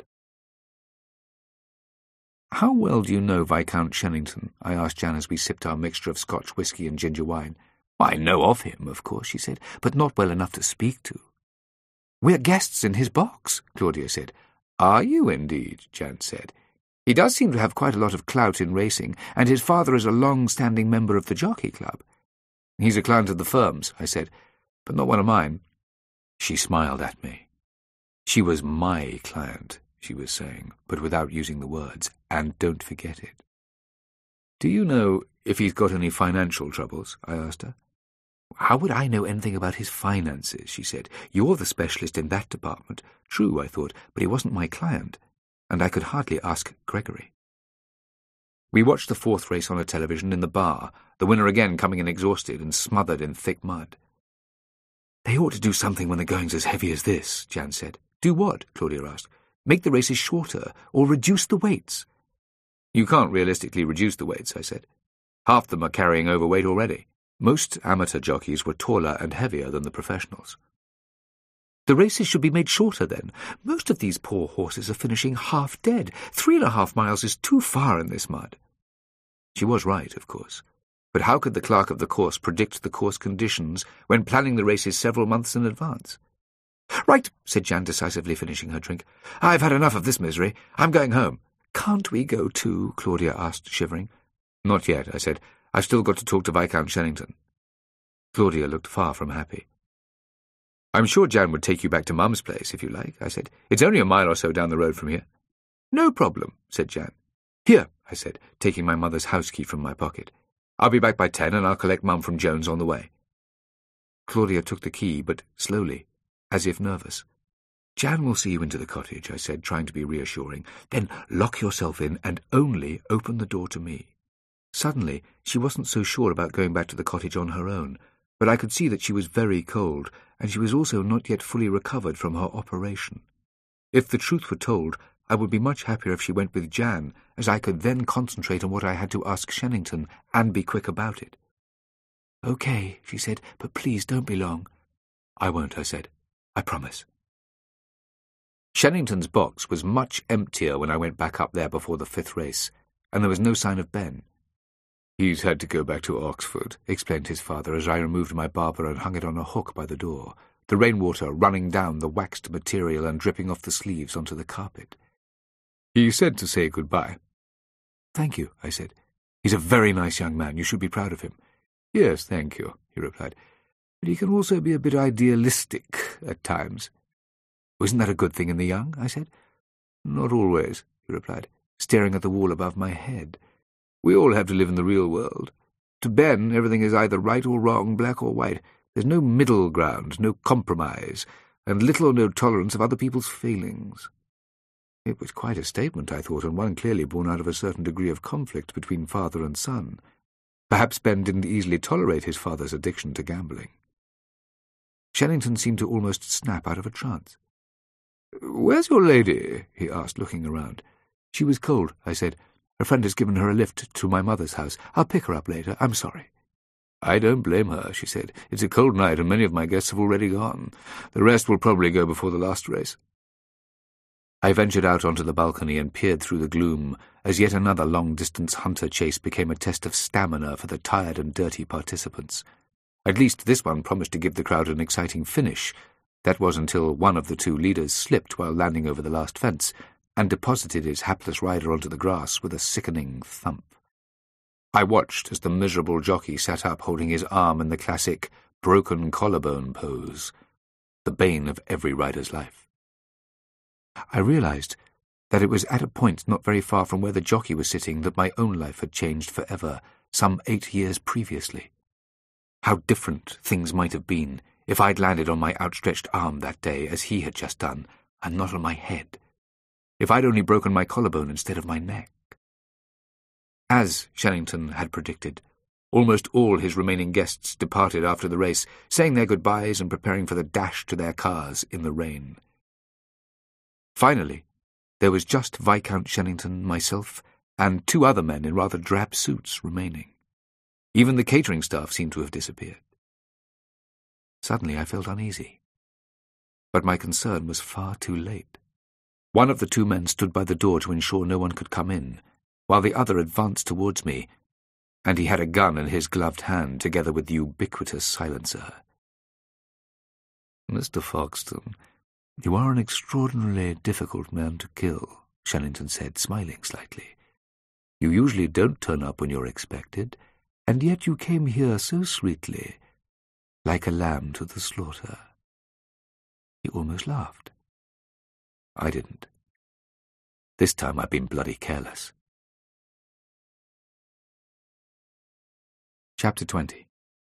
"How well do you know Viscount Shellington?" I asked Jan as we sipped our mixture of Scotch whisky and ginger wine. "I know of him, of course," she said, "but not well enough to speak to." "We're guests in his box," Claudia said. "Are you indeed?" Jan said. "He does seem to have quite a lot of clout in racing, and his father is a long-standing member of the Jockey Club." "He's a client of the firm's," I said, "but not one of mine." She smiled at me. She was my client, she was saying, but without using the words, and don't forget it. "Do you know if he's got any financial troubles?" I asked her. "How would I know anything about his finances?" she said. "You're the specialist in that department." True, I thought, but he wasn't my client, and I could hardly ask Gregory. We watched the 4th race on a television in the bar, the winner again coming in exhausted and smothered in thick mud. "They ought to do something when the going's as heavy as this," Jan said. "Do what?" Claudia asked. "Make the races shorter, or reduce the weights." "You can't realistically reduce the weights," I said. "Half them are carrying overweight already. Most amateur jockeys were taller and heavier than the professionals." "The races should be made shorter, then. Most of these poor horses are finishing half dead. 3.5 miles is too far in this mud." She was right, of course. But how could the clerk of the course predict the course conditions when planning the races several months in advance? "Right," said Jan decisively, finishing her drink. "I've had enough of this misery. I'm going home." "Can't we go too?" Claudia asked, shivering. "Not yet," I said. "I've still got to talk to Viscount Shennington." Claudia looked far from happy. "I'm sure Jan would take you back to Mum's place, if you like," I said. "It's only a mile or so down the road from here." "No problem," said Jan. "Here," I said, taking my mother's house key from my pocket. "I'll be back by 10, and I'll collect Mum from Jones on the way." Claudia took the key, but slowly, as if nervous. "Jan will see you into the cottage," I said, trying to be reassuring. "Then lock yourself in and only open the door to me." Suddenly, she wasn't so sure about going back to the cottage on her own, but I could see that she was very cold, and she was also not yet fully recovered from her operation. If the truth were told, I would be much happier if she went with Jan, as I could then concentrate on what I had to ask Shennington and be quick about it. "Okay," she said, "but please don't be long." "I won't," I said. "I promise." Shennington's box was much emptier when I went back up there before the 5th race, and there was no sign of Ben. "He's had to go back to Oxford," explained his father as I removed my barber and hung it on a hook by the door, the rainwater running down the waxed material and dripping off the sleeves onto the carpet. "He said to say goodbye." "Thank you," I said. "He's a very nice young man. You should be proud of him." "Yes, thank you," he replied. "But he can also be a bit idealistic at times." "Isn't that a good thing in the young?" I said. "Not always," he replied, staring at the wall above my head. "We all have to live in the real world. To Ben, everything is either right or wrong, black or white. There's no middle ground, no compromise, and little or no tolerance of other people's failings." It was quite a statement, I thought, and one clearly born out of a certain degree of conflict between father and son. Perhaps Ben didn't easily tolerate his father's addiction to gambling. Shennington seemed to almost snap out of a trance. "Where's your lady?" he asked, looking around. "She was cold," I said. "A friend has given her a lift to my mother's house. I'll pick her up later. I'm sorry." "I don't blame her," she said. "It's a cold night, and many of my guests have already gone. The rest will probably go before the last race." I ventured out onto the balcony and peered through the gloom, as yet another long-distance hunter chase became a test of stamina for the tired and dirty participants. At least this one promised to give the crowd an exciting finish. That was until one of the two leaders slipped while landing over the last fence, and deposited his hapless rider onto the grass with a sickening thump. I watched as the miserable jockey sat up holding his arm in the classic broken collarbone pose, the bane of every rider's life. I realized that it was at a point not very far from where the jockey was sitting that my own life had changed forever, some 8 years previously. How different things might have been if I'd landed on my outstretched arm that day, as he had just done, and not on my head. If I'd only broken my collarbone instead of my neck. As Shennington had predicted, almost all his remaining guests departed after the race, saying their goodbyes and preparing for the dash to their cars in the rain. Finally, there was just Viscount Shennington, myself, and 2 other men in rather drab suits remaining. Even the catering staff seemed to have disappeared. Suddenly I felt uneasy. But my concern was far too late. One of the 2 men stood by the door to ensure no one could come in, while the other advanced towards me, and he had a gun in his gloved hand together with the ubiquitous silencer. "Mr. Foxton, you are an extraordinarily difficult man to kill," Shennington said, smiling slightly. "You usually don't turn up when you're expected, and yet you came here so sweetly, like a lamb to the slaughter." He almost laughed. I didn't. This time I'd been bloody careless. Chapter 20.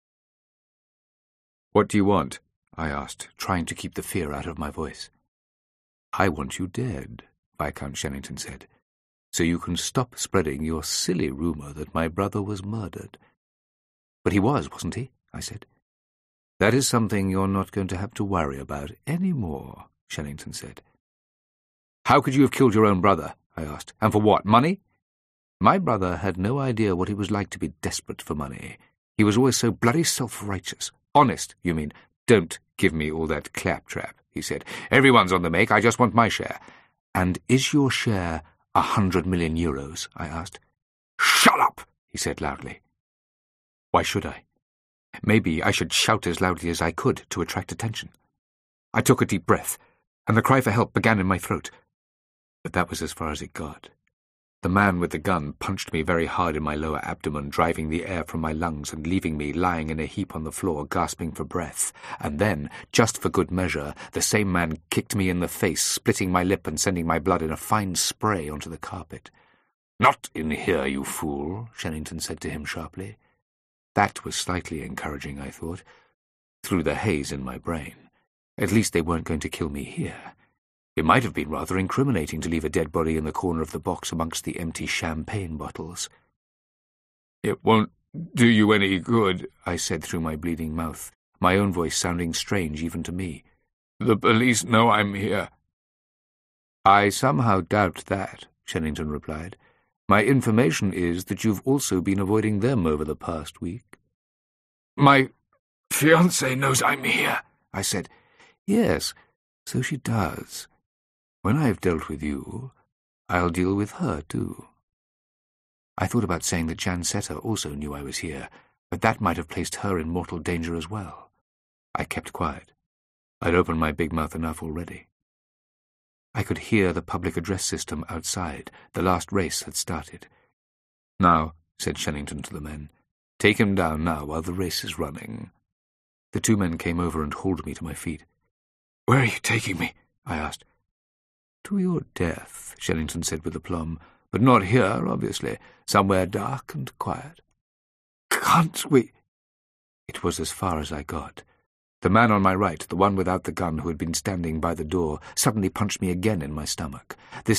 "What do you want?" I asked, trying to keep the fear out of my voice. "I want you dead," Viscount Shennington said, "so you can stop spreading your silly rumour that my brother was murdered." "But he wasn't he?" I said. "That is something you're not going to have to worry about any more," Shennington said. "How could you have killed your own brother?" I asked. "And for what, money?" "My brother had no idea what it was like to be desperate for money. He was always so bloody self-righteous. Honest, you mean? Don't give me all that claptrap," he said. "Everyone's on the make. I just want my share." "And is your share 100 million euros?" I asked. "Shut up," he said loudly. Why should I? Maybe I should shout as loudly as I could to attract attention. I took a deep breath, and the cry for help began in my throat. But that was as far as it got. The man with the gun punched me very hard in my lower abdomen, driving the air from my lungs and leaving me lying in a heap on the floor, gasping for breath. And then, just for good measure, the same man kicked me in the face, splitting my lip and sending my blood in a fine spray onto the carpet. "Not in here, you fool," Shennington said to him sharply. That was slightly encouraging, I thought, through the haze in my brain. At least they weren't going to kill me here. It might have been rather incriminating to leave a dead body in the corner of the box amongst the empty champagne bottles. "It won't do you any good," I said through my bleeding mouth, my own voice sounding strange even to me. "The police know I'm here." "I somehow doubt that," Shennington replied. "My information is that you've also been avoiding them over the past week." "My fiancée knows I'm here," I said. "Yes, so she does. When I've dealt with you, I'll deal with her too." I thought about saying that Jan Setter also knew I was here, but that might have placed her in mortal danger as well. I kept quiet. I'd opened my big mouth enough already. I could hear the public address system outside. The last race had started. "Now," said Shennington to the men, "take him down now while the race is running." The two men came over and hauled me to my feet. "Where are you taking me?" I asked. "To your death," Shennington said with aplomb, "but not here, obviously. Somewhere dark and quiet." "Can't we—" It was as far as I got. The man on my right, the one without the gun who had been standing by the door, suddenly punched me again in my stomach. This